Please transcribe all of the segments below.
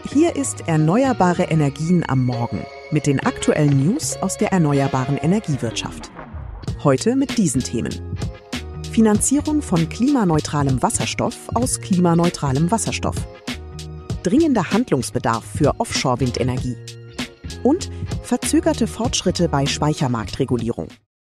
Hier ist Erneuerbare Energien am Morgen mit den aktuellen News aus der erneuerbaren Energiewirtschaft. Heute mit diesen Themen: Finanzierung von klimaneutralem Wasserstoff aus klimaneutralem Wasserstoff, dringender Handlungsbedarf für Offshore-Windenergie und verzögerte Fortschritte bei Speichermarktregulierung.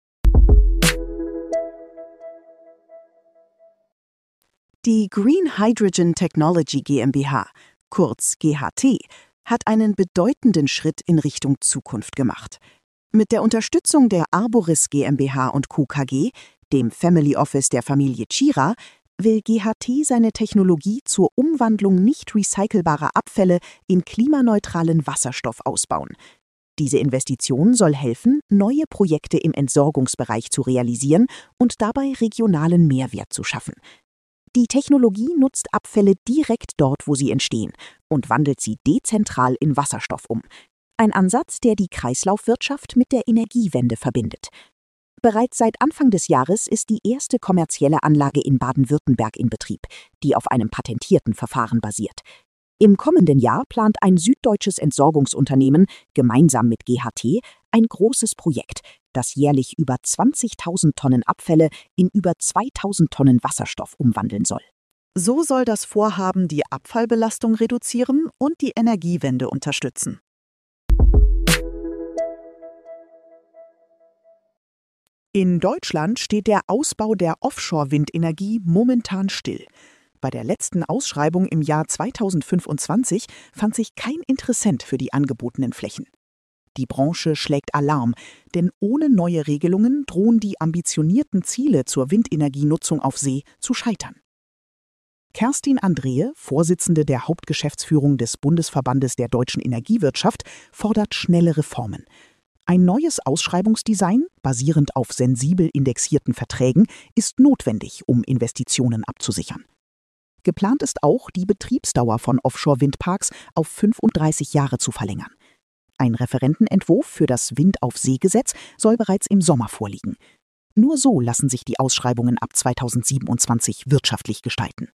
Die Green Hydrogen Technology GmbH, kurz GHT, hat einen bedeutenden Schritt in Richtung Zukunft gemacht. Mit der Unterstützung der Arboris GmbH und Co. KG, dem Family Office der Familie Tschira, will GHT seine Technologie zur Umwandlung nicht recycelbarer Abfälle in klimaneutralen Wasserstoff ausbauen. Diese Investition soll helfen, neue Projekte im Entsorgungsbereich zu realisieren und dabei regionalen Mehrwert zu schaffen. Die Technologie nutzt Abfälle direkt dort, wo sie entstehen, und wandelt sie dezentral in Wasserstoff um. Ein Ansatz, der die Kreislaufwirtschaft mit der Energiewende verbindet. Bereits seit Anfang des Jahres ist die erste kommerzielle Anlage in Baden-Württemberg in Betrieb, die auf einem patentierten Verfahren basiert. Im kommenden Jahr plant ein süddeutsches Entsorgungsunternehmen gemeinsam mit GHT ein großes Projekt, das jährlich über 20.000 Tonnen Abfälle in über 2.000 Tonnen Wasserstoff umwandeln soll. So soll das Vorhaben die Abfallbelastung reduzieren und die Energiewende unterstützen. In Deutschland steht der Ausbau der Offshore-Windenergie momentan still. Bei der letzten Ausschreibung im Jahr 2025 fand sich kein Interessent für die angebotenen Flächen. Die Branche schlägt Alarm, denn ohne neue Regelungen drohen die ambitionierten Ziele zur Windenergienutzung auf See zu scheitern. Kerstin Andrehe, Vorsitzende der Hauptgeschäftsführung des Bundesverbandes der deutschen Energiewirtschaft, fordert schnelle Reformen. Ein neues Ausschreibungsdesign, basierend auf sensibel indexierten Verträgen, ist notwendig, um Investitionen abzusichern. Geplant ist auch, die Betriebsdauer von Offshore-Windparks auf 35 Jahre zu verlängern. Ein Referentenentwurf für das Wind-auf-See-Gesetz soll bereits im Sommer vorliegen. Nur so lassen sich die Ausschreibungen ab 2027 wirtschaftlich gestalten.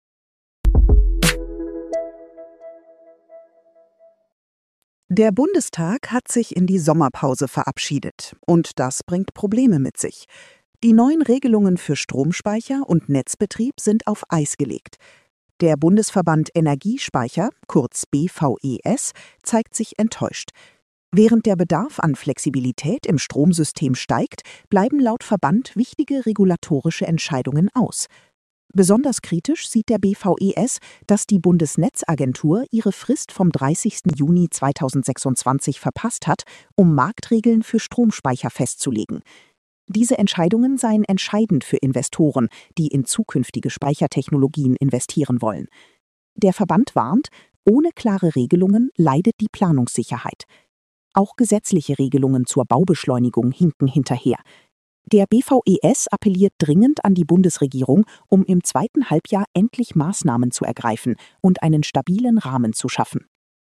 Der Bundestag hat sich in die Sommerpause verabschiedet und das bringt Probleme mit sich. Die neuen Regelungen für Stromspeicher und Netzbetrieb sind auf Eis gelegt. Der Bundesverband Energiespeicher, kurz BVES, zeigt sich enttäuscht. Während der Bedarf an Flexibilität im Stromsystem steigt, bleiben laut Verband wichtige regulatorische Entscheidungen aus. Besonders kritisch sieht der BVES, dass die Bundesnetzagentur ihre Frist vom 30. Juni 2026 verpasst hat, um Marktregeln für Stromspeicher festzulegen. Diese Entscheidungen seien entscheidend für Investoren, die in zukünftige Speichertechnologien investieren wollen. Der Verband warnt, ohne klare Regelungen leidet die Planungssicherheit. Auch gesetzliche Regelungen zur Baubeschleunigung hinken hinterher. Der BVES appelliert dringend an die Bundesregierung, um im zweiten Halbjahr endlich Maßnahmen zu ergreifen und einen stabilen Rahmen zu schaffen.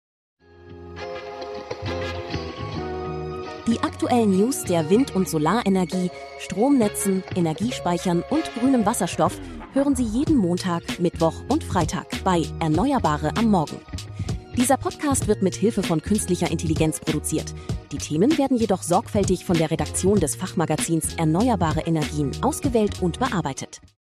Die aktuellen News der Wind- und Solarenergie, Stromnetzen, Energiespeichern und grünem Wasserstoff hören Sie jeden Montag, Mittwoch und Freitag bei Erneuerbare am Morgen. Dieser Podcast wird mit Hilfe von künstlicher Intelligenz produziert. Die Themen werden jedoch sorgfältig von der Redaktion des Fachmagazins Erneuerbare Energien ausgewählt und bearbeitet.